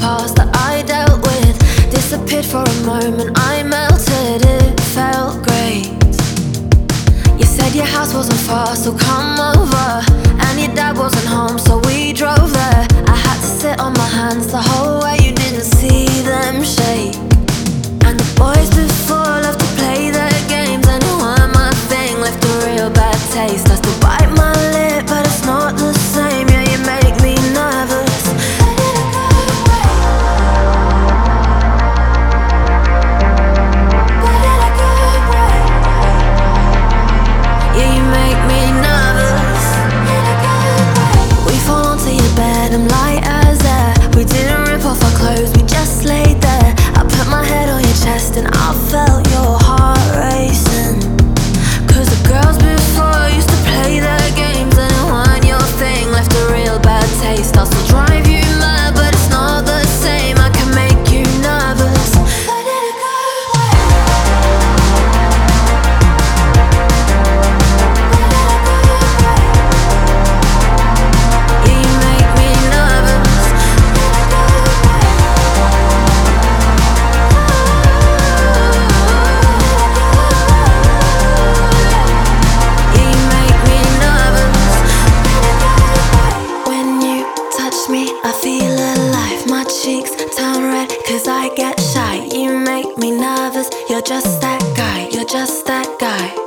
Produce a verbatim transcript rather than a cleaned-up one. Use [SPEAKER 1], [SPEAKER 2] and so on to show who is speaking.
[SPEAKER 1] past that I dealt with disappeared for a moment, I melted, it felt great. You said your house wasn't far, so come over. And your dad wasn't home, so we drove there. I had to sit on my hands the whole way, you didn't see them shake. And the boys before loved to play their games, and it weren't my thing, left a real bad taste. I still bite my lip, but it's not the same. Yeah, you make me nervous. Yeah, you make me nervous. We fall onto your bed, I'm light as air. We didn't rip off our clothes, we just laid there. I put my head on your chest and I felt your heart racing. Cause the girls before used to play their games, and it weren't your thing, left a real bad taste. I'll still drive you mad, but it's not the same. I can make you nervous. But in a good way. But in a good way. Yeah, you make me nervous. In a good way. Yeah, you make me nervous. When you touch me, I feel alive. My cheeks turn red cause I get shy. You make me nervous. You're just that guy, you're just that guy.